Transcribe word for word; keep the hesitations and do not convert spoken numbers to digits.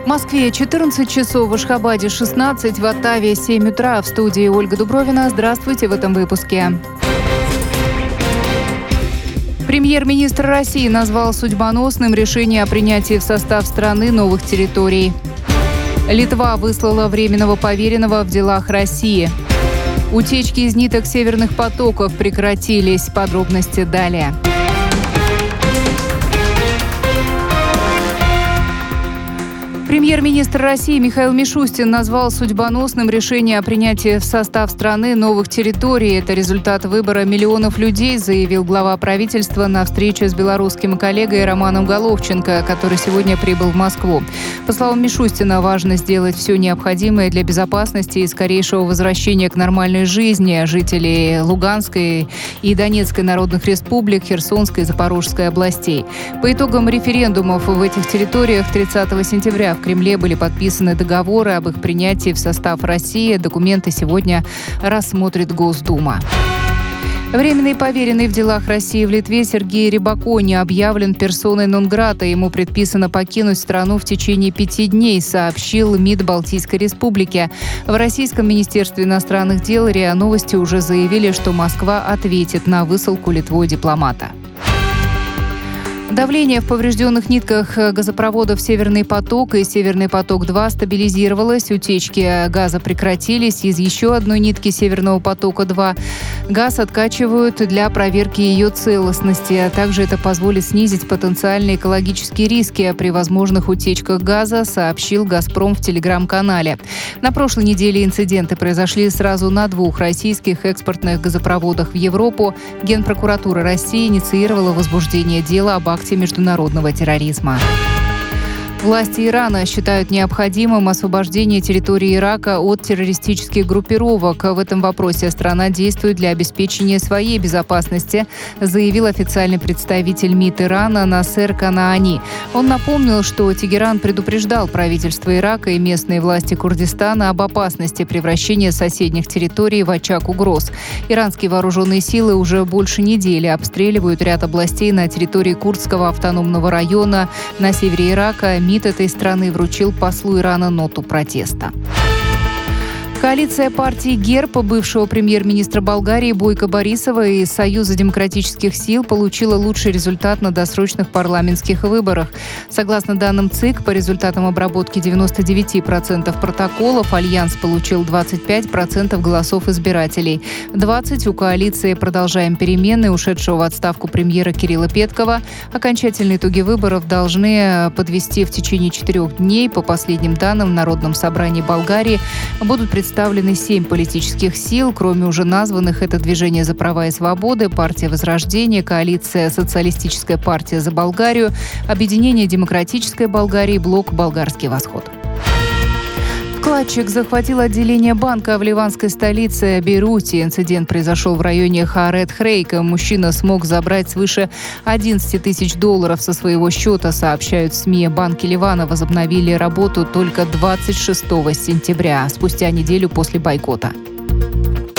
В Москве четырнадцать часов, в Ашхабаде шестнадцать, в Оттаве семь утра. В студии Ольга Дубровина. Здравствуйте в этом выпуске. Премьер-министр России назвал судьбоносным решение о принятии в состав страны новых территорий. Литва выслала временного поверенного в делах России. Утечки из ниток северных потоков прекратились. Подробности далее. Премьер-министр России Михаил Мишустин назвал судьбоносным решение о принятии в состав страны новых территорий. Это результат выбора миллионов людей, заявил глава правительства на встрече с белорусским коллегой Романом Головченко, который сегодня прибыл в Москву. По словам Мишустина, важно сделать все необходимое для безопасности и скорейшего возвращения к нормальной жизни жителей Луганской и Донецкой народных республик, Херсонской и Запорожской областей. По итогам референдумов в этих территориях тридцатого сентября в Кремле были подписаны договоры об их принятии в состав России. Документы сегодня рассмотрит Госдума. Временный поверенный в делах России в Литве Сергей Рибакони объявлен персоной нон-грата. Ему предписано покинуть страну в течение пяти дней, сообщил МИД Балтийской республики. В Российском министерстве иностранных дел РИА Новости уже заявили, что Москва ответит на высылку Литвой дипломата. Давление в поврежденных нитках газопроводов «Северный поток» и «Северный поток-два» стабилизировалось. Утечки газа прекратились. Из еще одной нитки «Северного потока-два» газ откачивают для проверки ее целостности. А также это позволит снизить потенциальные экологические риски при возможных утечках газа, сообщил «Газпром» в телеграм-канале. На прошлой неделе инциденты произошли сразу на двух российских экспортных газопроводах в Европу. Генпрокуратура России инициировала возбуждение дела об акте международного терроризма. Власти Ирана считают необходимым освобождение территории Ирака от террористических группировок. В этом вопросе страна действует для обеспечения своей безопасности, заявил официальный представитель МИД Ирана Насер Канаани. Он напомнил, что Тегеран предупреждал правительство Ирака и местные власти Курдистана об опасности превращения соседних территорий в очаг угроз. Иранские вооруженные силы уже больше недели обстреливают ряд областей на территории Курдского автономного района на севере Ирака. МИД этой страны вручил послу Ирана ноту протеста. Коалиция партии ГЕРБ бывшего премьер-министра Болгарии Бойко Борисова и Союза демократических сил получила лучший результат на досрочных парламентских выборах. Согласно данным ЦИК, по результатам обработки девяноста девяти процентов протоколов Альянс получил двадцать пять процентов голосов избирателей. двадцать процентов у коалиции «Продолжаем перемены» ушедшего в отставку премьера Кирилла Петкова. Окончательные итоги выборов должны подвести в течение четырех дней. По последним данным, в Народном собрании Болгарии будут представлены Представлены семь политических сил. Кроме уже названных, это Движение за права и свободы, Партия Возрождения, Коалиция Социалистическая партия за Болгарию, Объединение Демократической Болгарии, Блок Болгарский Восход. Вкладчик захватил отделение банка в ливанской столице Бейруте. Инцидент произошел в районе Харет-Хрейка. Мужчина смог забрать свыше одиннадцать тысяч долларов со своего счета, сообщают СМИ. Банки Ливана возобновили работу только двадцать шестого сентября, спустя неделю после бойкота.